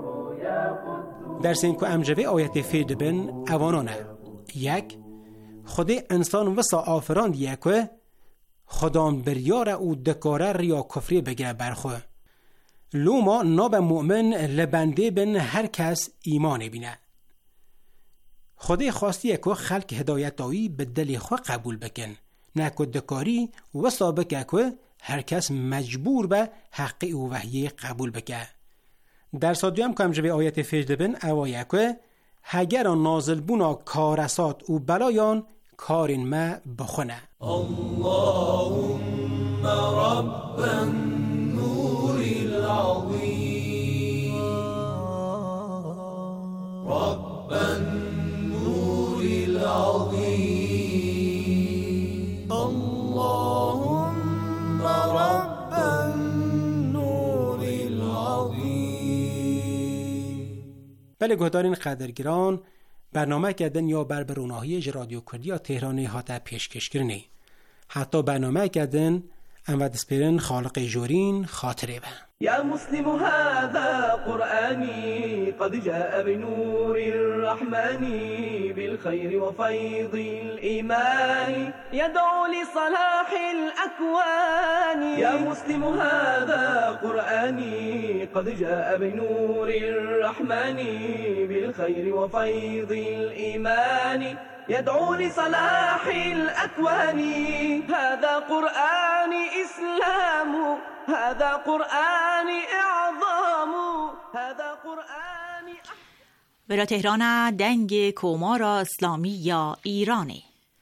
در سین که امجوه آیت فید بن اوانانه یک خود انسان وسا آفران دیه که خدان بریاره او دکاره ریا کفری بگه برخواه لوما ناب مؤمن لبنده بن هر کس ایمان بینه خود خواستیه که خلق هدایتایی به دلی خواه قبول بکن نه که دکاری وسا بکه که هر کس مجبور به حقی و وحیه قبول بکه. در صدیم که امجبه آیت فجده بن اوایه که هگر نازل بونا کارسات و بلایان کارین ما بخونه. اللهم رب النور العظیم رب النور العظیم اللهم رب النور العظیم. بله گهدارین قدرگران برنامه کردن یا بر بروناهی رادیو کردی تهرانی هاته پیشکش کرنی حتی برنامه کردن امود سپیرن خالق جورین خاطره به يا مسلم هذا قرآني قد جاء بنور الرحمن بالخير وفيض الإيمان يدعو لصلاح الأكوان. يا مسلم هذا قرآني قد جاء بنور الرحمن بالخير وفيض الإيمان يدعو لصلاح الأكوان. هذا قرآن إسلام هذا قرآن اعظام هذا قرآن. برا تهران دنگ کومارا اسلامی یا ایرانی.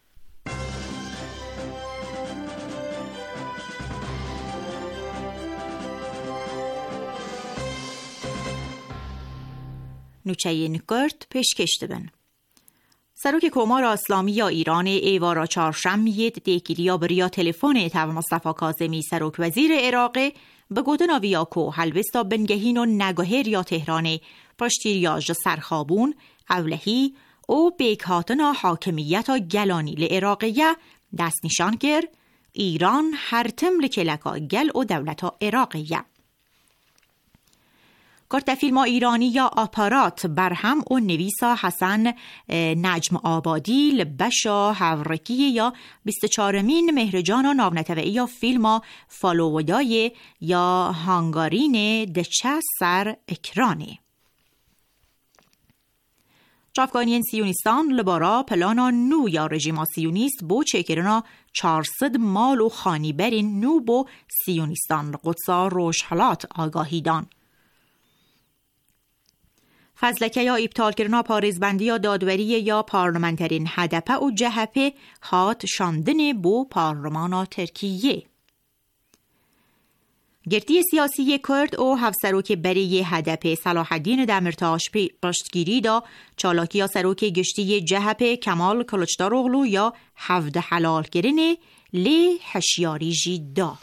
نوچهین کرد پیشکش دبن سروک کومارا اسلامی یا ایران ایوارا چهارشنبه دیگیریا بریا تلفن تاو مصطفی کاظمی سروک وزیر عراق به گودنا ویاکو حلوستا بنگهین و نگاهر یا تهران پشتیریاج سرخابون اولهی او بیکاتنا حاکمیت گلانی لعراقیه دست نشان گر ایران هر تم لکلکا گل و دولتا عراقیه. کارت فیلم ایرانی یا آپارات برهم و نویسا حسن نجم آبادی لبشا هورکی یا بیست و چهارمین مهرجان ناونتوئی یا فیلم فالوودای یا هانگارین دچه سر اکرانه. جافگانین سیونیستان لبارا پلانا نو یا رژیما سیونیست بو چکرنا چهارصد مال و خانی برین نو بو سیونیستان قدسا روشحلات آگاهیدان. فضلکه یا ابطال کردن پاریزبندی یا دادوری یا پارلمانترین هدپه و جهپه هات شاندن بو پارلمان ترکیه. گردی سیاسی کرد او هفسروک بری هدپه صلاح الدین دمرتاش پشتگیری دا چالاکی یا سروک گشتی جهپه کمال کلچداروغلو یا هفده حلال گرنه لی حشیاری جی دا.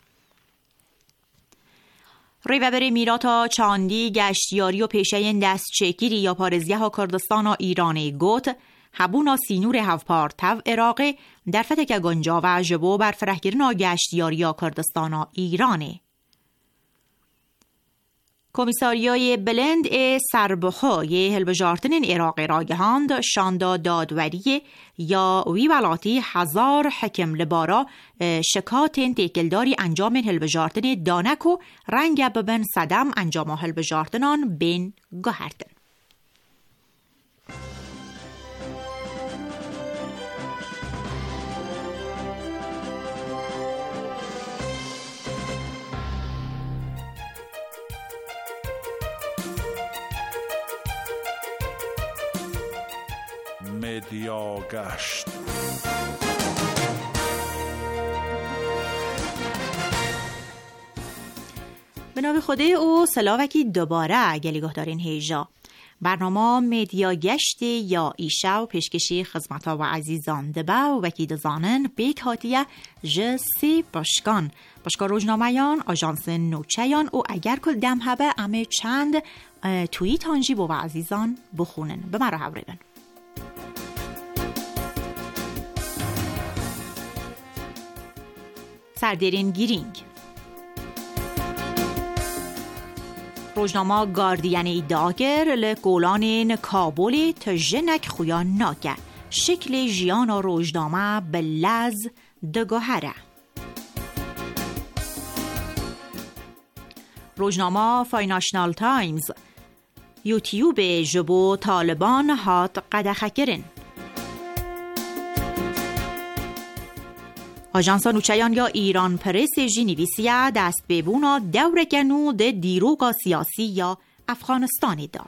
ریوبر میراتا چاندی گشتیاری و پیشه دست چکیری یا پارزیه ها کردستان ایران گوت هبونا سینور هفپار تو عراقه در فتک گنجا و عجبو بر فرحگرنا گشتیاری یا کردستان ایرانه. کمیساریای بلند سربخوی هلبجارتن عراق راگهاند شاندا دادوری یا ویولاتی هزار حکم لبارا شکاتن تکلداری انجام هلبجارتن دانک و رنگ ببن صدم انجام هلبجارتنان بین گهردن. مدیا گشت. به نام خدای او سلاوکی دوباره گلیگاه دارین هیجا برنامه مدیا گشت یا ایشا و پیشکشی خدمتا و عزیزان دبه و وکی دزانن بیک هاتیه جسی باشکان باشکا روزنامه‌یان آژانس نوچه‌یان و اگر کل دم هبه امه چند توییت هانجی با عزیزان بخونن به مرا حوریبن. سردرین گیرینگ روزنامه گاردین ایداگر لگولان کابل تجنک خویان ناکه شکل جیان روزنامه به لز دگوهره. روزنامه فاینانشال تایمز یوتیوب جبو طالبان هات قدخه کرن. آژانس نوچه‌یان یا ایران پرس جی نویسیه دست ببونا دور کنو ده دیروگا سیاسی یا افغانستانی دا.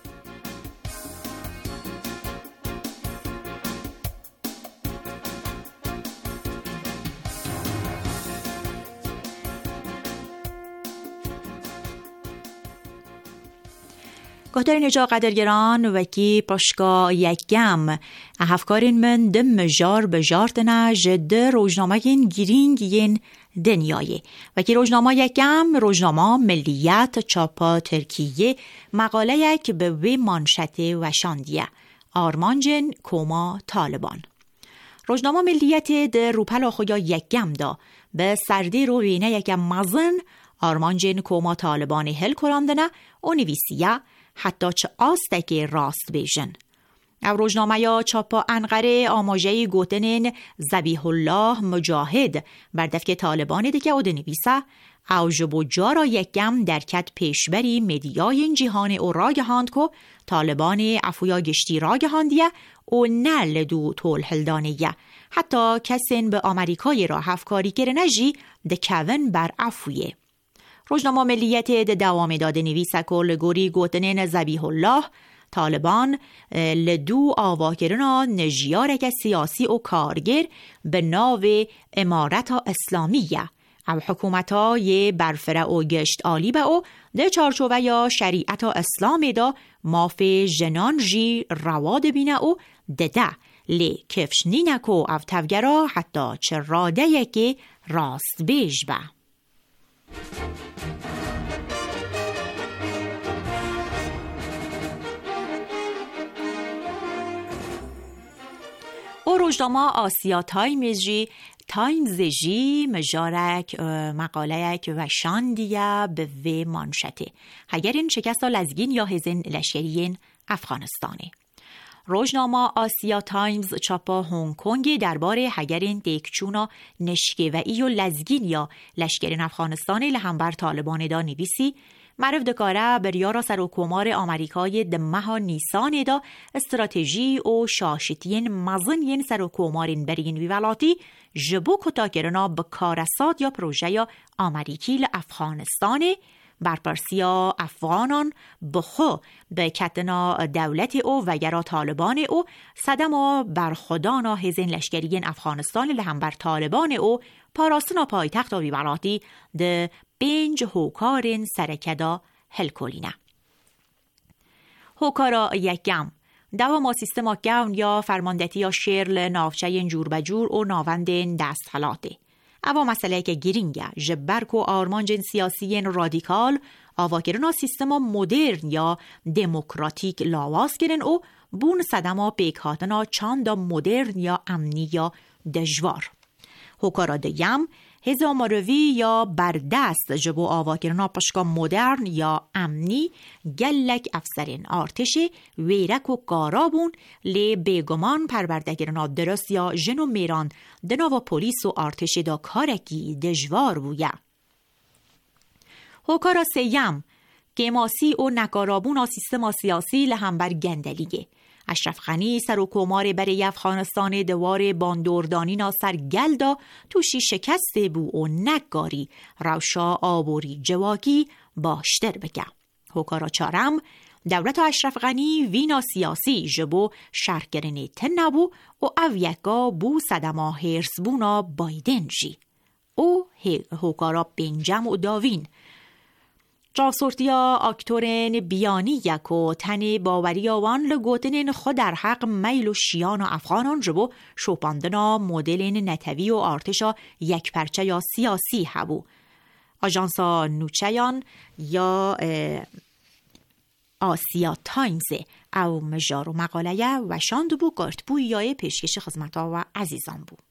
گهدارین اجا قدرگران وکی پاشکا یک گم هفکارین من دم جار بجارتنه جده روزنامه گیرینگ ین دنیای وکی روزنامه یک گم روزنامه ملیت چاپا ترکیه مقاله یک به وی مانشت و شاندیه آرمانجن کوما طالبان. روزنامه ملیت ده روپلا خویا یک گم دا به سردی رو وینه یک مزن آرمانجن کوما طالبان هل کراندنه و نویسیه حتی چه آستکی راست بیجن. او روزنامه یا چاپا انقره آماجه گوتنین ذبیح الله مجاهد بر دفک طالبان دیگه او دنویسه او جبو جارا یکم درکت پیشبری مدیای جهان او راگهاند که طالبان افویا گشتی راگهاندیه او نل دو طول هلدانیه حتی کسین به آمریکای را هفکاری کرنجی دکون بر افویه. روزنامه ملیت دوام داده نویسه که لگوری گوتنین ذبیح الله طالبان لدو آواکرنا نجیارک سیاسی و کارگر به ناو امارت اسلامیه او حکومتا یه برفره و گشت آلی به او ده چارچوبه یا شریعت اسلام دا مافی جنان جی رواد بینه او دده لی کفش نینکو او تفگرا حتی چه راده یکی راست بیش به. او روزنامه آسیا تایمز جی تایمز جی مجارک مقاله یک و شاندیه به وی مانشته اگر این شکست لزگین یا هزین لشکریین افغانستانی. روزنامه آسیا تایمز چاپا هنگ کنگ درباره هگرین دیکچونا نشکه و ایو لزگین یا لشکرین افغانستانی لهمبر طالبان دا نویسی معرف دکاره بریارا سر و کمار آمریکای دمه ها نیسان دا استراتژی و شاشتین مزن ین سر و کمارین برین ویولاتی جبو کتا کرنا بکارسات یا پروژه یا آمریکی لافغانستانی برپرسیا افغانان بخو به کتنا دولت او وگرا طالبان او صدما برخدانا هزین لشکریین افغانستان لهم بر طالبان او پاراستنا پایتخت و ویولاتی ده بینج هوکارین سرکدا هلکولینه. هوکارا یکم دوام سیستما گون یا فرماندتی یا شیرل نافچه جور بجور و ناوندین دست حلاته. اوا مسئله که گیرینگه جبرک و آرمانجن سیاسیین رادیکال آواکرنا سیستما مدرن یا دموکراتیک لاواز کرن و بون صدما بیکاتنا چاندا مدرن یا امنی یا دجوار. هوکارا دیم هزا مروی یا بردست جبو آواگرنا پشکا مدرن یا امنی گلک افسرین آرتش ویرک و کارابون لی بیگمان پروردگرنا درست یا جن و میران دنا و پولیس و آرتش دا کارکی دجوار بویا. هوکارا سیم که ماسی و نکارابون و سیستم سیاسی لهمبر گندلیگه. اشرف غنی سر و کومار برای افغانستان دوار باندوردانی ناصر گلدا توشی شکسته بو و نگاری روشا آبوری جواکی باشتر بگه. هوکارا چارم دولت اشرف غنی وینا سیاسی جبو شرکرنی تن نبو و او یکا بو صدما هرس بونا بایدن جی. او هوکارا پنجم و داوین جاسورتیا اکتورن بیانی یک و تن باوری آوان لگوتنین خود در حق میل و شیان و افغانان جبو شوپاندنا مدلین نتوی و آرتشا یک پرچه یا سیاسی هبو. آژانسا نوچیان یا آسیا تایمز او مجار و مقاله و شاند بو گرد بو یای پیشکش خدمتا و عزیزان بو.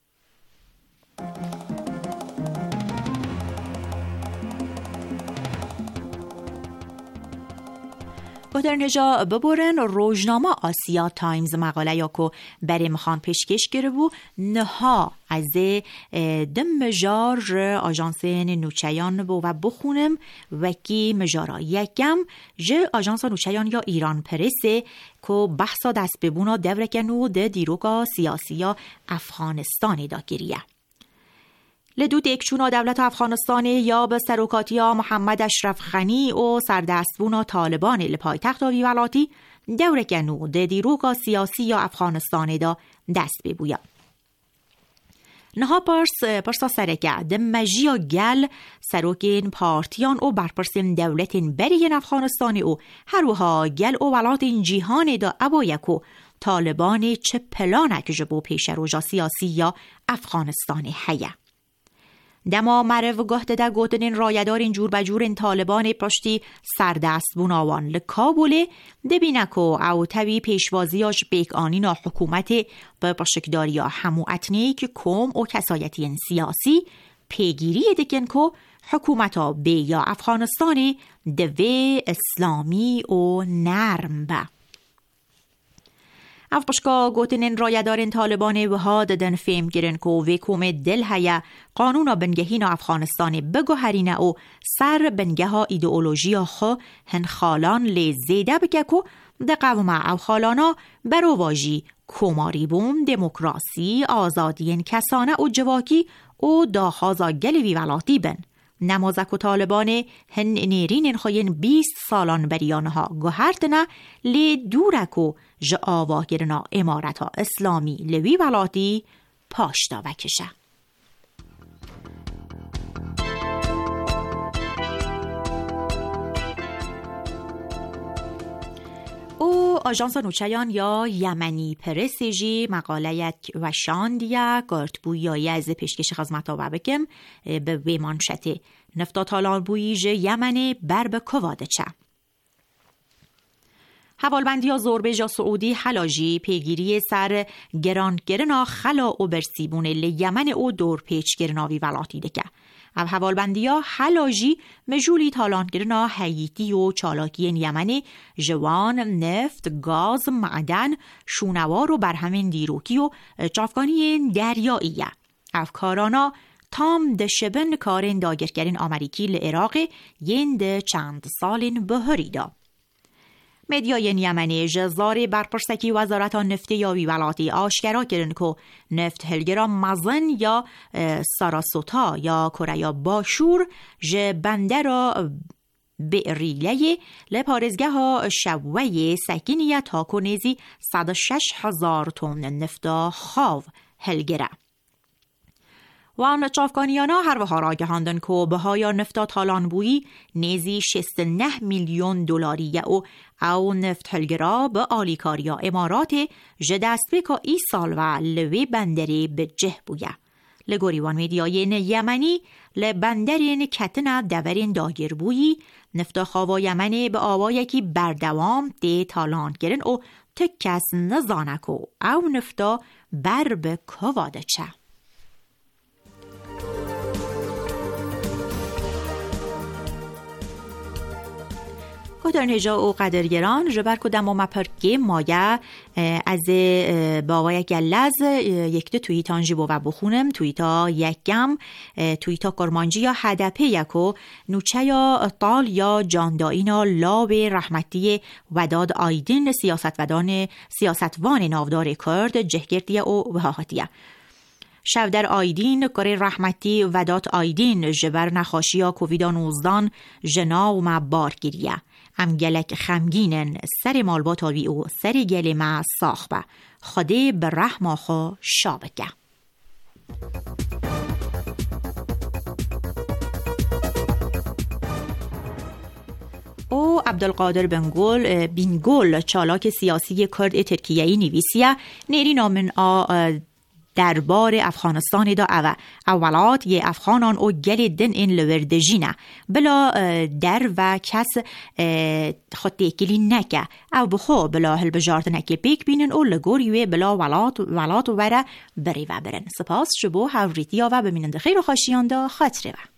گوتر نجا ببورن روزنامه آسیا تایمز مقاله یا که برای مخان پیشکش گره بو نها از دم مجار آژانس نوچیان بو و بخونم وکی مجارا یکم جه آژانس نوچیان یا ایران پرسه که بحثا دست ببونا دورکنو ده دیروگا سیاسی افغانستانی دا گریه. لدو دیکچونا دولت افغانستان یا به سروکاتیا محمد اشرف غنی و سردستبونا طالبان لپایتخت وی ولاتی دورکنو ده دیروگا سیاسی یا افغانستان دا دست ببویا. نها پرس پرسا سرکه ده مجیا گل سروکین پارتیان و برپرسین دولتین برین افغانستان و هروها گل و ولاتین جیهان دا ابایکو طالبان چه پلانک جبو پیش روژا سیاسی یا افغانستان حیه. دما مرو گهده ده گوتنین رایدار این جور بجور این طالبان پشتی سردست بوناوان لکابوله دبینکو او تاوی پیشوازیاش بیک آنینا حکومت به پشکداری یا همو اتنیک کوم و کسایتی سیاسی پیگیری دکن که حکومتا بی یا افغانستانی دوی اسلامی و نرم با. اف پشکا گوتنین رایدارین طالبان وها ددن فهم گرن که ویکوم دل هیا قانونا بنگهینا افغانستان بگوهرینه و سر بنگه ها ایدئولوژی خو هن خالان لی زیده بگه که ده قومه او خالانا برو واجی کوماری بوم دموکراسی آزادین کسانه و جواکی و داخازا گلیوی ولاتی بن. نمازک و طالبان هن نیرین خوین بیست سالان بریانها گوهردنه لی دورکو جا آواه گرنا امارتا اسلامی لوی ولاتی پاشتا وکشه. او آژانس نوچیان یا یمنی پرسیجی مقاله یک و شاندیا گرد بویایی از پیشکش خدمتا و بکم به ویمانشت نفتا تالان بوییج یمنی بر به کواده چه. حوالبندی ها زوربیجا سعودی حلاجی پیگیری سر گران گرنا خلا و برسیبون لی یمن او دور پیچ گرناوی ولاتی دکه. او حوالبندی ها حلاجی مجولی تالان گرنا حییتی و چالاکین یمن جوان، نفت، گاز، معدن، شونوار و برهمین دیروکی و چافگانی دریاییه. او کارانا تام ده شبن کارین داگرگرین آمریکی لعراق ین ده چند سالین بهری دا. مدیای یمنی جزار برپرسکی وزارت نفت یا ویولاتی آشکارا کردن که نفت هلگرا مزن یا ساراسوتا یا کره باشور ج بندر بئریله لپارزگه ها شوه سکینیه تا کنیزی صد و شش هزار تن نفتا خاو هلگره. وان چافکانیانا هر وها را گهاندن که بهای نفتا تالان بویی نیزی شست نه میلیون دلاریه او او نفت هلگرا به آلیکاریا امارات جدست بکا ای سال و لوی بندری به جه بویه. لگوریوان میدیاین یمنی لبندرین کتن دورین داگر بویی نفتا خوا یمنی به آوایی که بردوام دی تالان گرن او تکس نزانکو او نفتا بر به کواده چه. گهدارن هجا و قدرگران جبر کدم و مپرگه مایه از باوای گلز یک دو تویتان جیبو و بخونم تویتا یکم تویتا کرمانجی یا هدپه یکو نوچه یا طال یا جاندائینا لاب رحمتی وداد آیدین سیاستودان سیاستوان نافدار کرد جهگردیه و وحاقتیه شو در آیدین کار رحمتی وداد آیدین جبر نخاشیا کووید نوزدان جنا و مبار گریه ام گلک خمگینن سر مالبا تاوی و سر گل ما ساخبه خده به رحم خو شابکه. او عبدالقادر بنگول بینگول چالاک سیاسی کرد ترکیه‌ای نویسیه نیری نامن آ دربار افغانستان دا او اولات یه افغانان او گل دن این لوردجینه بلا در و کس خود تکیلی نکه او بخو بلا هل بجارت نکه پیک بینن او لگوریوه بلا ولات ولات و بره بری و برن سپاس شبو هوریتی ها و بمینند خیر و خاشیان دا خاطره و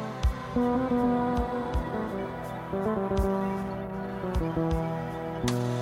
Thank you.